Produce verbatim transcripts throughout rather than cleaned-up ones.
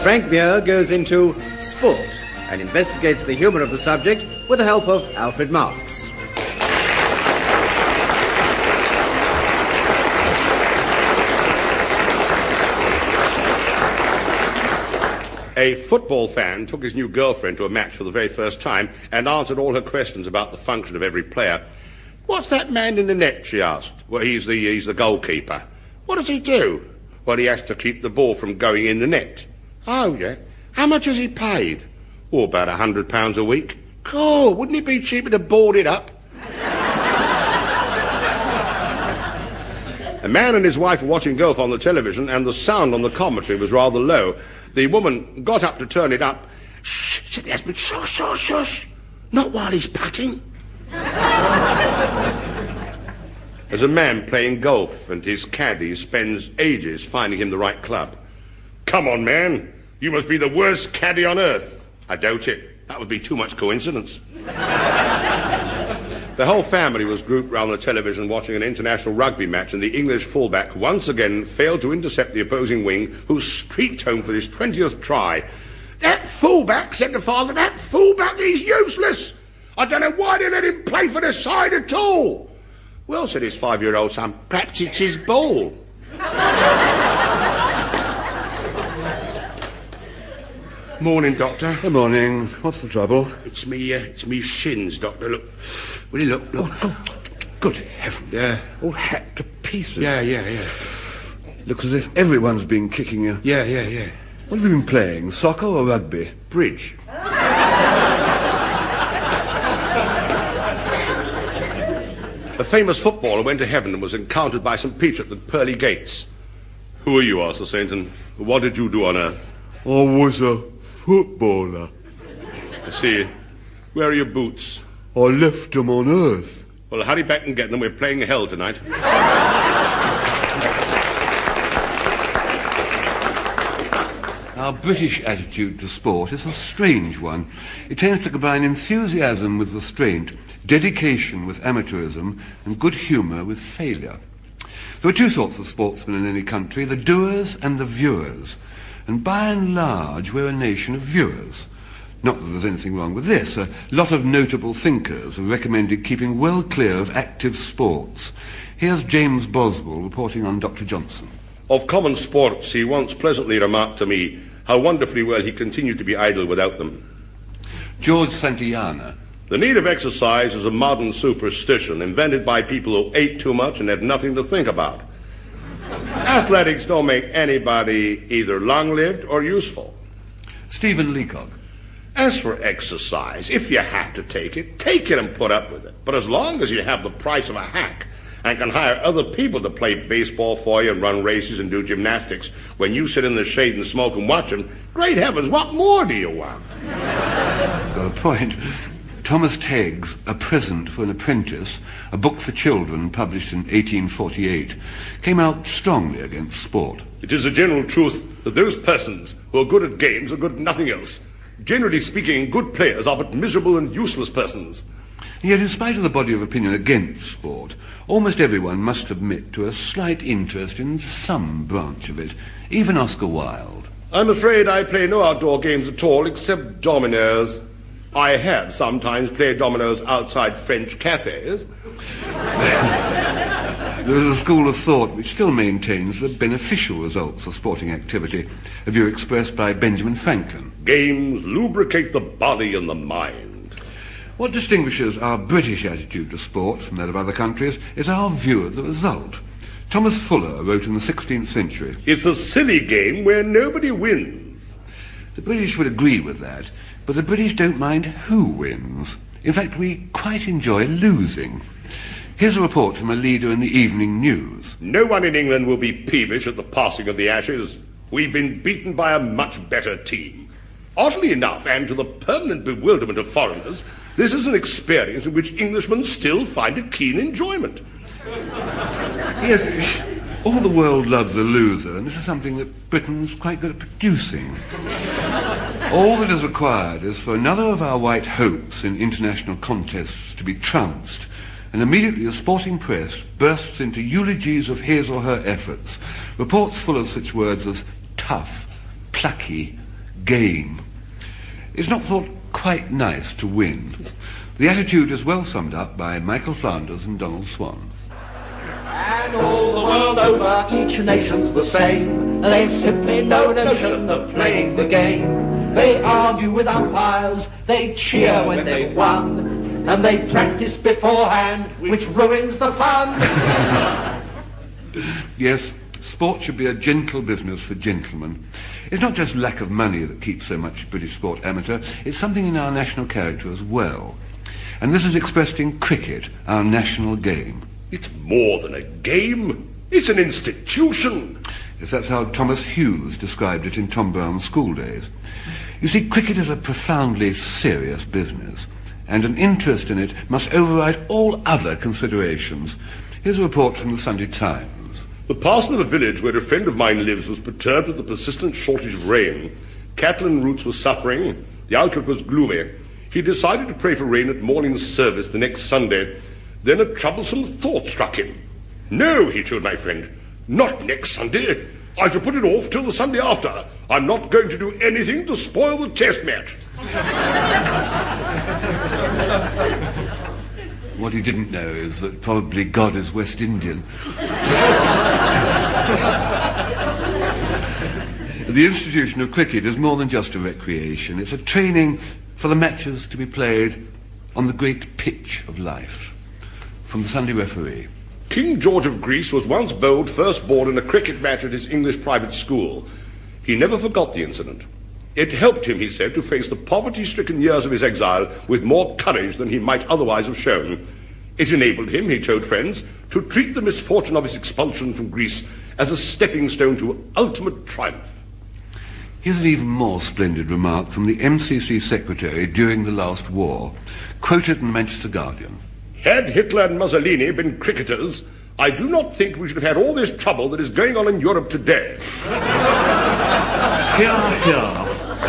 Frank Muir goes into sport and investigates the humour of the subject with the help of Alfred Marks. A football fan took his new girlfriend to a match for the very first time and answered all her questions about the function of every player. "What's that man in the net?" she asked. "Well, he's the, he's the goalkeeper." "What does he do?" "Well, he has to keep the ball from going in the net." "Oh, yeah. How much is he paid?" "Oh, about a hundred pounds a week." "Cool. Wouldn't it be cheaper to board it up?" A man and his wife were watching golf on the television, and the sound on the commentary was rather low. The woman got up to turn it up. "Shh," said the husband. "Shush, shush, shush. Not while he's putting." There's a man playing golf, and his caddy spends ages finding him the right club. "Come on, man. You must be the worst caddy on earth." "I doubt it. That would be too much coincidence." The whole family was grouped round the television watching an international rugby match, and the English fullback once again failed to intercept the opposing wing, who streaked home for his twentieth try. "That fullback," said the father, "that fullback is useless. I don't know why they let him play for the side at all." "Well," said his five-year-old son, "perhaps it's his ball." "Morning, Doctor." Good morning. What's the trouble? It's me, uh, it's me shins, Doctor. Look. Will you look, look? Oh, oh, good heavens. Yeah. All hacked to pieces. Yeah, yeah, yeah. Looks as if everyone's been kicking you. Yeah, yeah, yeah. What have you been playing, soccer or rugby? Bridge. A famous footballer went to heaven and was encountered by Saint Peter at the pearly gates. "Who are you?" asked the saint, "and what did you do on earth?" I was a footballer. "I see. Where are your boots?" I left them on earth. "Well, hurry back and get them. We're playing hell tonight." Our British attitude to sport is a strange one. It tends to combine enthusiasm with restraint, dedication with amateurism, and good humour with failure. There are two sorts of sportsmen in any country, the doers and the viewers. And by and large, we're a nation of viewers. Not that there's anything wrong with this. A lot of notable thinkers have recommended keeping well clear of active sports. Here's James Boswell reporting on Doctor Johnson. Of common sports, he once pleasantly remarked to me how wonderfully well he continued to be idle without them. George Santayana. The need of exercise is a modern superstition invented by people who ate too much and had nothing to think about. Athletics don't make anybody either long-lived or useful. Stephen Leacock. As for exercise, if you have to take it, take it and put up with it. But as long as you have the price of a hack and can hire other people to play baseball for you and run races and do gymnastics when you sit in the shade and smoke and watch them, great heavens, what more do you want? Got a point. Thomas Teg's A Present for an Apprentice, a book for children published in eighteen forty-eight, came out strongly against sport. It is a general truth that those persons who are good at games are good at nothing else. Generally speaking, good players are but miserable and useless persons. And yet, in spite of the body of opinion against sport, almost everyone must admit to a slight interest in some branch of it, even Oscar Wilde. I'm afraid I play no outdoor games at all except dominoes. I have sometimes played dominoes outside French cafes. There is a school of thought which still maintains the beneficial results of sporting activity, a view expressed by Benjamin Franklin. Games lubricate the body and the mind. What distinguishes our British attitude to sport from that of other countries is our view of the result. Thomas Fuller wrote in the sixteenth century, "It's a silly game where nobody wins." The British would agree with that, but the British don't mind who wins. In fact, we quite enjoy losing. Here's a report from a leader in the Evening News. "No one in England will be peevish at the passing of the Ashes. We've been beaten by a much better team. Oddly enough, and to the permanent bewilderment of foreigners, this is an experience in which Englishmen still find a keen enjoyment." Yes, all the world loves a loser, and this is something that Britain's quite good at producing. All that is required is for another of our white hopes in international contests to be trounced, and immediately the sporting press bursts into eulogies of his or her efforts, reports full of such words as tough, plucky, game. It's not thought quite nice to win. The attitude is well summed up by Michael Flanders and Donald Swan. And all the world over, each nation's the same. They've simply no notion of playing the game. They argue with umpires, they cheer when they've won, and they practice beforehand, which ruins the fun. Yes, sport should be a gentle business for gentlemen. It's not just lack of money that keeps so much British sport amateur, it's something in our national character as well. And this is expressed in cricket, our national game. It's more than a game. It's an institution. Yes, that's how Thomas Hughes described it in Tom Brown's School Days. You see, cricket is a profoundly serious business, and an interest in it must override all other considerations. Here's a report from the Sunday Times. The parson of a village where a friend of mine lives was perturbed at the persistent shortage of rain. Cattle and roots were suffering. The outlook was gloomy. He decided to pray for rain at morning service the next Sunday. Then a troublesome thought struck him. No, he told my friend, not next Sunday. I shall put it off till the Sunday after. I'm not going to do anything to spoil the test match. What he didn't know is that probably God is West Indian. The institution of cricket is more than just a recreation. It's a training for the matches to be played on the great pitch of life. From the Sunday Referee. King George of Greece was once bowled first ball in a cricket match at his English private school. He never forgot the incident. It helped him, he said, to face the poverty-stricken years of his exile with more courage than he might otherwise have shown. It enabled him, he told friends, to treat the misfortune of his expulsion from Greece as a stepping stone to ultimate triumph. Here's an even more splendid remark from the M C C secretary during the last war, quoted in Manchester Guardian. Had Hitler and Mussolini been cricketers, I do not think we should have had all this trouble that is going on in Europe today. Hear, hear.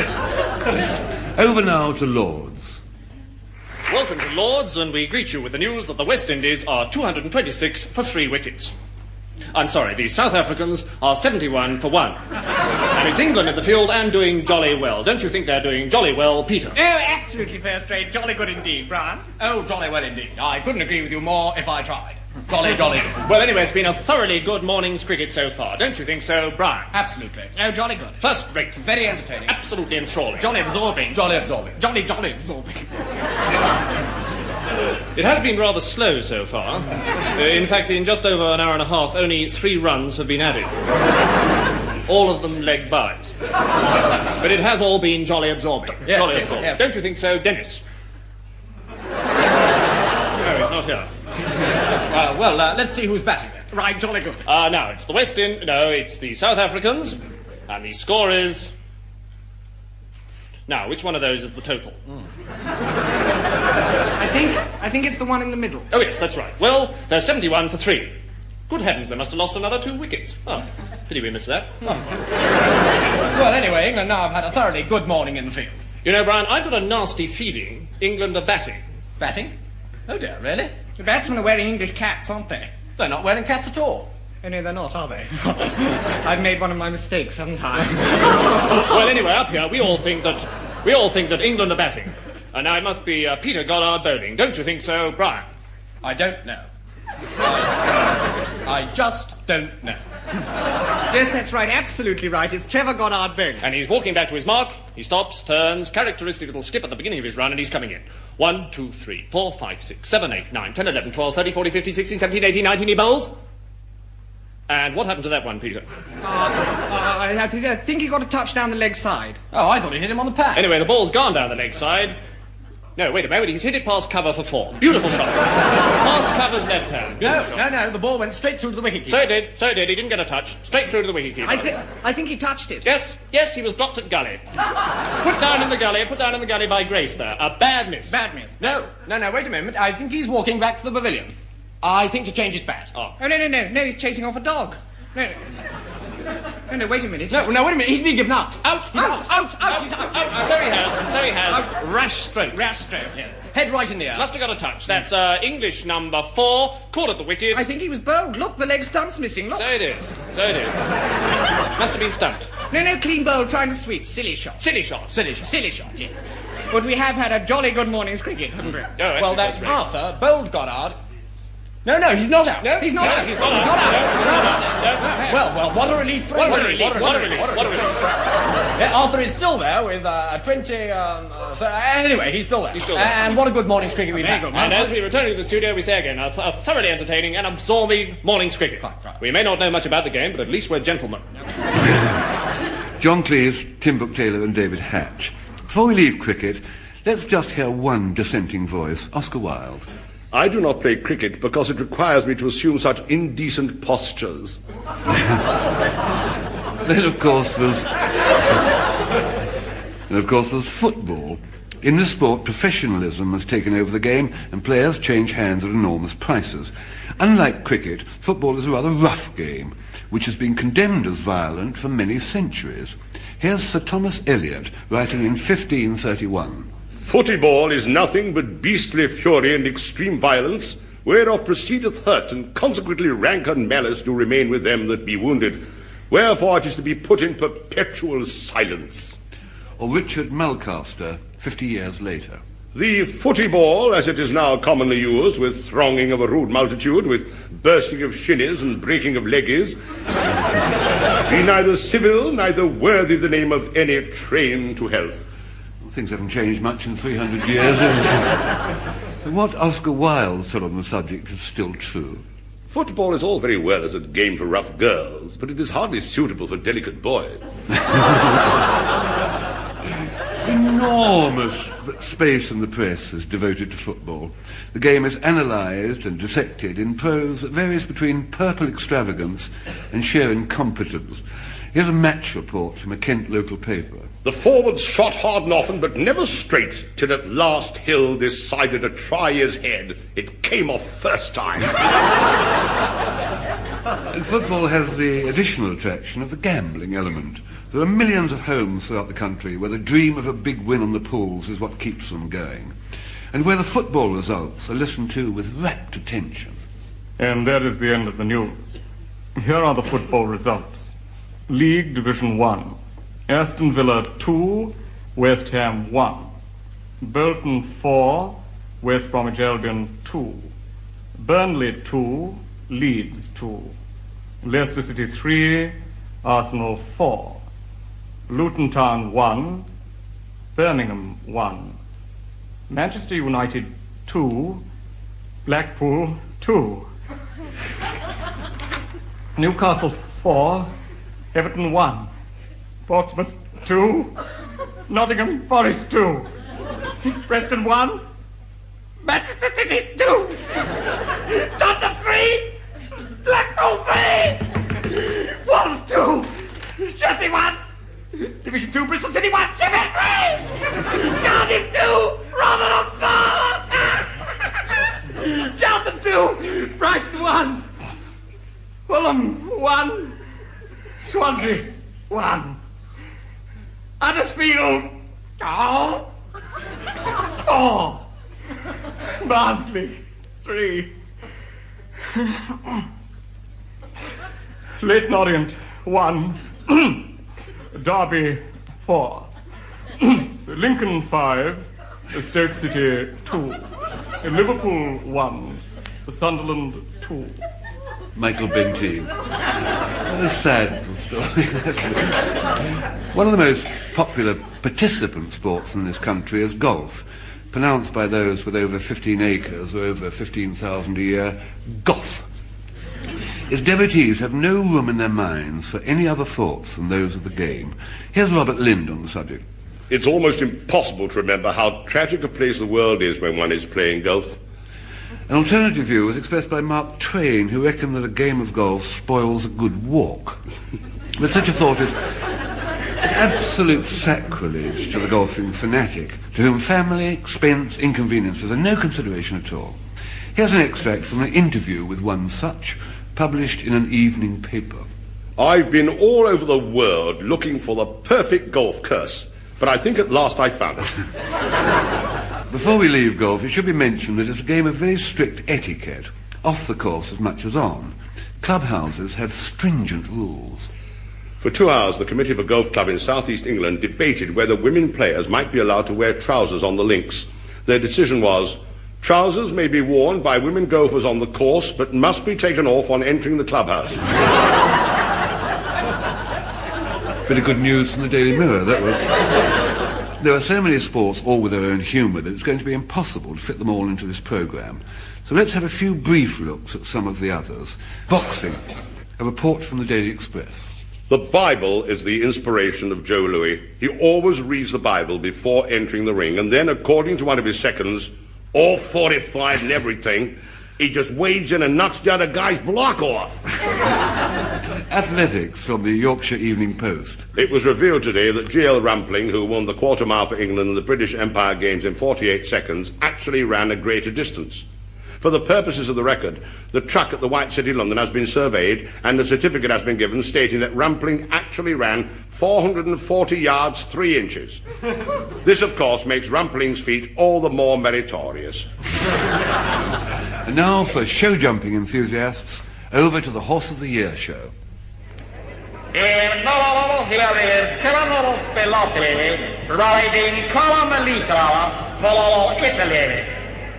Over now to Lord's. Welcome to Lord's, and we greet you with the news that the West Indies are two hundred twenty-six for three wickets. I'm sorry, the South Africans are seventy-one for one. And it's England in the field and doing jolly well. Don't you think they're doing jolly well, Peter? Oh, absolutely first rate. Jolly good indeed, Brian. Oh, jolly well indeed. I couldn't agree with you more if I tried. Jolly, jolly good. Well, anyway, it's been a thoroughly good morning's cricket so far. Don't you think so, Brian? Absolutely. Oh, jolly good. First rate. Very entertaining. Absolutely enthralling. Jolly absorbing. Jolly absorbing. Jolly, jolly absorbing. It has been rather slow so far. Uh, in fact, in just over an hour and a half, only three runs have been added. All of them leg byes. But it has all been jolly absorbing. Yes, jolly yes, absorbing. yes. Don't you think so, Dennis? No, he's not here. Uh, well, uh, let's see who's batting then. Right, jolly good. Uh, now, it's the West Indies. No, it's the South Africans. And the score is... Now, which one of those is the total? Mm. I think I think it's the one in the middle. Oh, yes, that's right. Well, they're seventy-one for three. Good heavens, they must have lost another two wickets. Oh, pity we missed that. Oh. Well, anyway, England now have had a thoroughly good morning in the field. You know, Brian, I've got a nasty feeling England are batting. Batting? Oh, dear, really? The batsmen are wearing English caps, aren't they? They're not wearing caps at all. Oh, no, they're not, are they? I've made one of my mistakes, haven't I? Well, anyway, up here, we all think that we all think that England are batting. And now it must be uh, Peter Goddard bowling. Don't you think so, Brian? I don't know. I, I just don't know. Yes, that's right, absolutely right. It's Trevor Goddard bowling. And he's walking back to his mark. He stops, turns, characteristic little skip at the beginning of his run, and he's coming in. One, two, three, four, five, six, seven, eight, nine, ten, eleven, twelve, thirteen, fourteen, fifteen, sixteen, seventeen, eighteen, nineteen, he bowls. And what happened to that one, Peter? Uh, uh, I, th- I think he got a touch down the leg side. Oh, I thought he hit him on the pad. Anyway, the ball's gone down the leg side. No, wait a moment, he's hit it past cover for four. Beautiful shot. Past cover's left hand. No, Beautiful no, shot. no, the ball went straight through to the wicketkeeper. So it did, so it did. He didn't get a touch. Straight through to the wicketkeeper. I, th- I think he touched it. Yes, yes, he was dropped at gully. Put down in the gully, put down in the gully by Grace there. A bad miss. Bad miss. No, no, no, wait a moment. I think he's walking back to the pavilion. I think to change his bat. Oh. Oh, no, no, no, no, he's chasing off a dog. No, no. No, no, wait a minute. No, no, wait a minute. He's been given out. Out, Out, out, out, out, he's out. out. So he has, so he has. Out. Rash stroke. Rash stroke, yes. Head right in the air. Must have got a touch. That's uh, English number four. Caught at the wicket. I think he was bowled. Look, the leg stump's missing. Look. So it is. So it is. Must have been stumped. No, no, clean bowl, trying to sweep. Silly shot. Silly shot. Silly shot. Silly shot, yes. But we have had a jolly good morning's cricket, haven't we? Oh, actually, Well, that's great. Arthur. Bowled Goddard. No, no, he's not out. No, He's not no, out. He's not He's out. not out. No, no, no, no. Well, well, what a relief for What a him. relief, what a relief, what a relief. Yeah, Arthur is still there with uh, twenty... Um, uh, so, anyway, he's still there. He's still there. And what a good morning's cricket we've Very had. good, And as we return to the studio, we say again, a, th- a thoroughly entertaining and absorbing morning's cricket. Right, right. We may not know much about the game, but at least we're gentlemen. John Cleese, Tim Brooke Taylor and David Hatch. Before we leave cricket, let's just hear one dissenting voice, Oscar Wilde. I do not play cricket because it requires me to assume such indecent postures. Then, of course, there's... and, of course, there's football. In this sport, professionalism has taken over the game, and players change hands at enormous prices. Unlike cricket, football is a rather rough game, which has been condemned as violent for many centuries. Here's Sir Thomas Elyot, writing in fifteen thirty-one. Footyball is nothing but beastly fury and extreme violence, whereof proceedeth hurt, and consequently rank and malice do remain with them that be wounded. Wherefore it is to be put in perpetual silence. Or Richard Mulcaster, fifty years later. The footyball, as it is now commonly used, with thronging of a rude multitude, with bursting of shinnies and breaking of leggies, be neither civil, neither worthy the name of any train to health. Things haven't changed much in three hundred years. And what Oscar Wilde said on the subject is still true. Football is all very well as a game for rough girls, but it is hardly suitable for delicate boys. Enormous space in the press is devoted to football. The game is analysed and dissected in prose that varies between purple extravagance and sheer incompetence. Here's a match report from a Kent local paper. The forwards shot hard and often, but never straight, till at last Hill decided to try his head. It came off first time. And football has the additional attraction of the gambling element. There are millions of homes throughout the country where the dream of a big win on the pools is what keeps them going, and where the football results are listened to with rapt attention. And that is the end of the news. Here are the football results. League Division one. Aston Villa two, West Ham one. Bolton four, West Bromwich Albion two. Burnley two, Leeds two. Leicester City three, Arsenal four. Luton Town one, Birmingham one. Manchester United two, Blackpool two. Newcastle four, Everton one. Portsmouth two, Nottingham Forest two. Preston one, Manchester City two. Tottenham three, Blackpool three. Wolves two, Chelsea one. Division two, Bristol City one, Sheffield three. Cardiff two, Rotherham four. Charlton two, Brighton one. Fulham one, Swansea one. Huddersfield oh, four. Barnsley three. Leyton Orient one. Derby four. Lincoln five. Stoke City two. Liverpool one. Sunderland two. Michael Benteen. What a sad story. One of the most popular participant sports in this country is golf, pronounced by those with over fifteen acres or over fifteen thousand a year, golf. Its devotees have no room in their minds for any other thoughts than those of the game. Here's Robert Lind on the subject. It's almost impossible to remember how tragic a place the world is when one is playing golf. An alternative view was expressed by Mark Twain, who reckoned that a game of golf spoils a good walk. But such a thought is it's absolute sacrilege to the golfing fanatic, to whom family, expense, inconveniences are no consideration at all. Here's an extract from an interview with one such, published in an evening paper. I've been all over the world looking for the perfect golf course, but I think at last I found it. Before we leave golf, it should be mentioned that it's a game of very strict etiquette, off the course as much as on. Clubhouses have stringent rules. For two hours, the committee of a golf club in southeast England debated whether women players might be allowed to wear trousers on the links. Their decision was, trousers may be worn by women golfers on the course, but must be taken off on entering the clubhouse. Bit of good news from the Daily Mirror, that was. There are so many sports, all with their own humour, that it's going to be impossible to fit them all into this programme. So let's have a few brief looks at some of the others. Boxing. A report from the Daily Express. The Bible is the inspiration of Joe Louis. He always reads the Bible before entering the ring, and then, according to one of his seconds, all forty-five and everything, he just wades in and knocks the other guy's block off. Athletics from the Yorkshire Evening Post. It was revealed today that G L Rampling, who won the quarter mile for England in the British Empire Games in forty-eight seconds, actually ran a greater distance. For the purposes of the record, the track at the White City, London, has been surveyed and a certificate has been given stating that Rampling actually ran four hundred forty yards, three inches. This, of course, makes Rampling's feat all the more meritorious. And now, for show-jumping enthusiasts, over to the Horse of the Year show. Here is Colonel Spillotti riding Colomalita for Italy.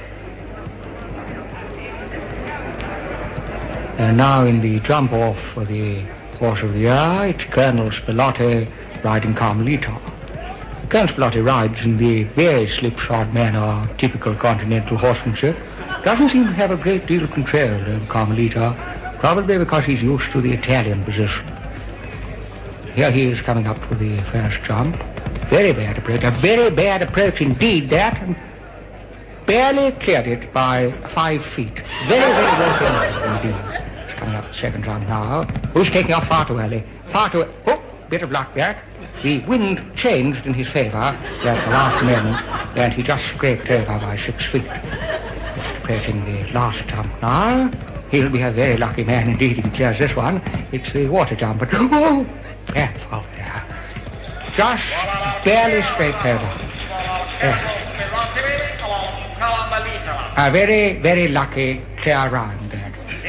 And now in the jump-off for the Horse of the Year, it's Colonel Spillotti riding Carmelita. Colonel Spillotti rides in the very slipshod manner typical continental horsemanship. Doesn't seem to have a great deal of control over Carmelita, probably because he's used to the Italian position. Here he is coming up for the first jump. Very bad approach, a very bad approach indeed, that, and barely cleared it by five feet. Very, very well done indeed. Coming up the second jump now. Who's taking off far too early? Far too... Oh, bit of luck there. The wind changed in his favour at the last moment, and he just scraped over by six feet. Just approaching the last jump now. He'll be a very lucky man indeed if he clears this one. It's the water jump, but... Oh, bad fault there. Just barely scraped over. Yeah. A very, very lucky clear round there.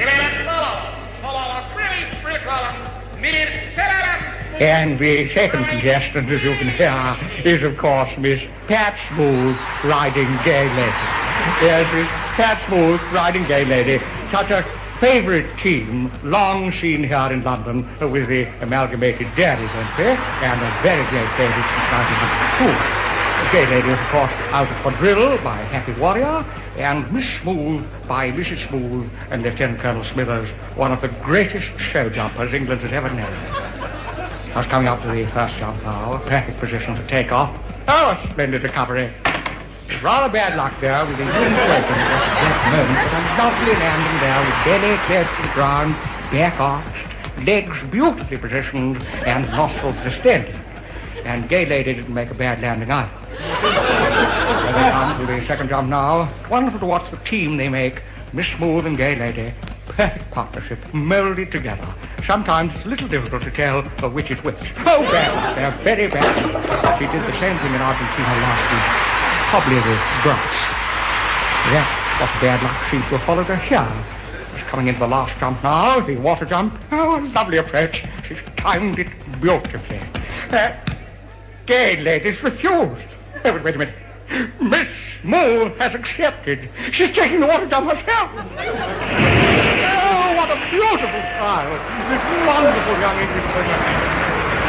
And the second contestant, as you can hear, is, of course, Miss Pat Smooth riding Gay Lady. Yes, Miss Pat Smooth riding Gay Lady. Such a favourite team, long seen here in London with the Amalgamated Dairies entry, and a very great favourite since nineteen oh two. Gay Lady is, of course, out of quadrille by Happy Warrior, and Miss Smooth by Missus Smooth and Lieutenant Colonel Smithers, one of the greatest show jumpers England has ever known. I was coming up to the first jump now, a perfect position to take off. Oh, a splendid recovery. Rather bad luck there with the wind breaking at that moment, but a lovely landing there with belly close to the ground, back arched, legs beautifully positioned, and nostrils distended. And Gay Lady didn't make a bad landing either. So they come to the second jump now. Wonderful to watch the team they make, Miss Smooth and Gay Lady. Perfect partnership, moulded together. Sometimes it's a little difficult to tell of which is which. Oh, bad. They're very bad. She did the same thing in Argentina last week. Probably the grass. That's what bad luck seems to have followed her here. She's coming into the last jump now, the water jump. Oh, a lovely approach. She's timed it beautifully. Uh, Gay Lady's refused. Oh, wait, wait a minute. Miss Smooth has accepted. She's taking the water jump herself. Oh, what a beautiful child. This wonderful young English singer.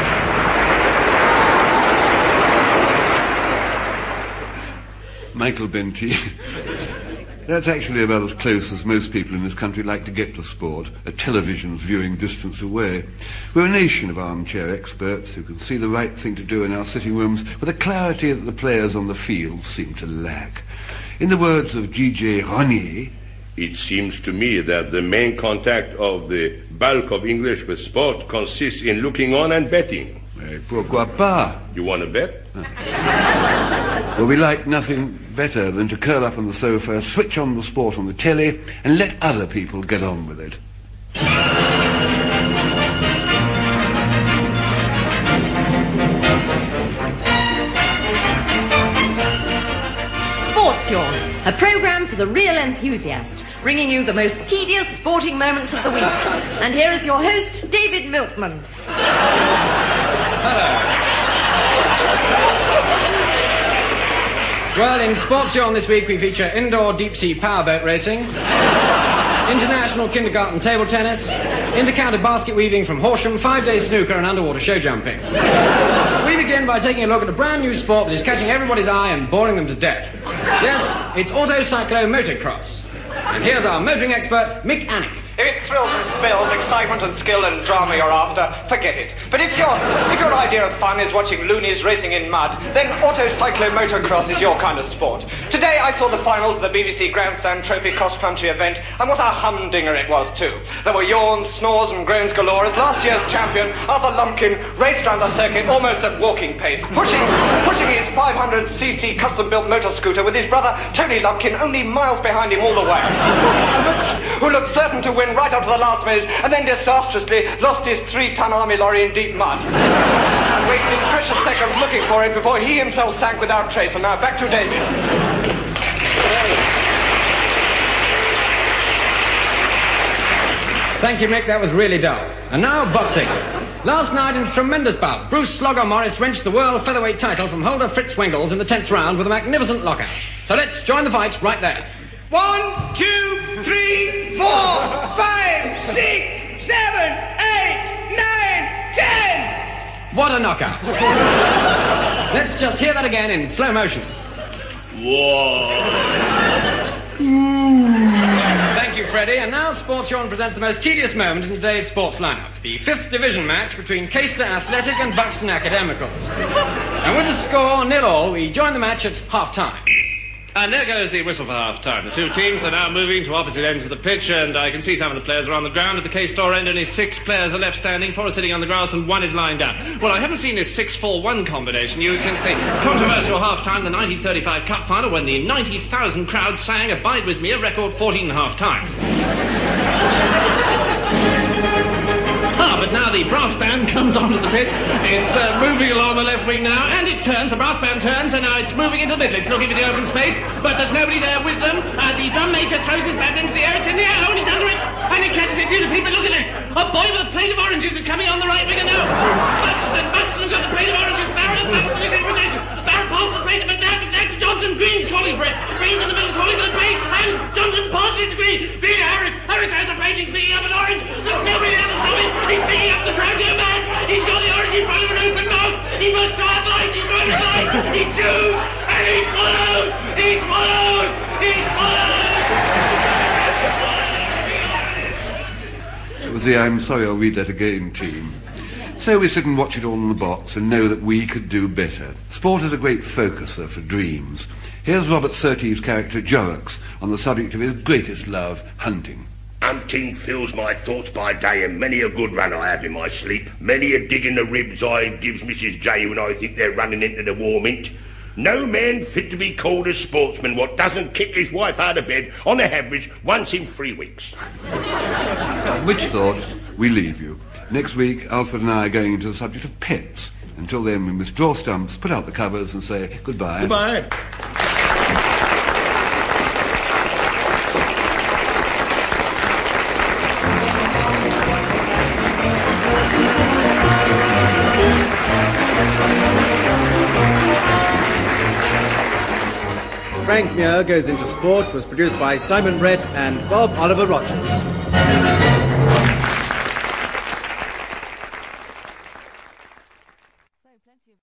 Michael Benty. That's actually about as close as most people in this country like to get to sport, a television's viewing distance away. We're a nation of armchair experts who can see the right thing to do in our sitting rooms with a clarity that the players on the field seem to lack. In the words of G J Renier, it seems to me that the main contact of the bulk of English with sport consists in looking on and betting. Eh, pourquoi pas? You want to bet? Well, we like nothing better than to curl up on the sofa, switch on the sport on the telly, and let other people get on with it. Sport a programme for the real enthusiast, bringing you the most tedious sporting moments of the week. And here is your host, David Milkman. Well, in Sports Yawn this week we feature indoor deep-sea powerboat racing, international kindergarten table tennis, inter-county basket weaving from Horsham, five-day snooker and underwater show jumping. We begin by taking a look at a brand new sport that is catching everybody's eye and boring them to death. Yes, it's autocyclo motocross. And here's our motoring expert, Mick Annick. If it's thrills and spills, excitement and skill and drama you're after, forget it. But if your if your idea of fun is watching loonies racing in mud, then autocyclo motocross is your kind of sport. Today I saw the finals of the B B C Grandstand Trophy cross-country event, and what a humdinger it was too. There were yawns, snores and groans galore as last year's champion, Arthur Lumpkin, raced round the circuit almost at walking pace, pushing pushing his five hundred c c custom-built motor scooter with his brother Tony Lumpkin only miles behind him all the way, who looked certain to win right up to the last minute, and then disastrously lost his three-ton army lorry in deep mud. And wasted precious seconds looking for it before he himself sank without trace. And now back to David. Thank you, Mick, that was really dull. And now boxing. Last night in a tremendous bout, Bruce Slogger Morris wrenched the world featherweight title from holder Fritz Wengels in the tenth round with a magnificent lockout. So let's join the fight right there. One, two, three, four, five, six, seven, eight, nine, ten! What a knockout. Let's just hear that again in slow motion. Whoa. Thank you, Freddie. And now Sports Yawn presents the most tedious moment in today's sports lineup. The fifth division match between Caister Athletic and Buxton Academicals. And with the score nil all, we join the match at half-time. And there goes the whistle for half-time. The two teams are now moving to opposite ends of the pitch, and I can see some of the players are on the ground. At the K-Store end, only six players are left standing, four are sitting on the grass, and one is lying down. Well, I haven't seen this six four one combination used since the controversial half-time, the nineteen thirty-five Cup Final, when the ninety thousand crowd sang Abide With Me a record fourteen and a half times. Ah, but now the brass band comes onto the pitch. It's uh, moving along the left wing now, and it turns. The brass band turns, and now it's moving into the middle. It's looking for the open space, but there's nobody there with them. Uh, the drum major throws his band into the air. It's in the air, and he's under it, and he catches it beautifully. But look at this. A boy with a plate of oranges is coming on the right winger now. Buxton, Buxton's got the plate of oranges. Barrett Buxton is in possession. Barrett passes the plate to McNabb. McNabb to Johnson. Green's calling for it. Green's in the middle calling for the plate, and Johnson passes it to Green. Green to Harris. Harris has the plate. He's picking up an orange. There's nobody there to stop it. He's picking up the crowd. Go man. He's got the orange in front of an open mouth. He must try a bite. He's trying to bite. He chews, and he swallows. He swallows. He swallows. It was the I'm sorry, I'll read that again team. So we sit and watch it all in the box and know that we could do better. Sport is a great focuser for dreams. Here's Robert Surtees' character Jorrocks on the subject of his greatest love, hunting. Hunting fills my thoughts by day, and many a good run I have in my sleep. Many a dig in the ribs I gives Missus J when I think they're running into the war mint. No man fit to be called a sportsman what doesn't kick his wife out of bed on an average once in three weeks. Which thoughts we leave you. Next week, Alfred and I are going into the subject of pets. Until then, we must draw stumps, put out the covers and say goodbye. Goodbye. Frank Muir Goes Into Sport was produced by Simon Brett and Bob Oliver Rogers.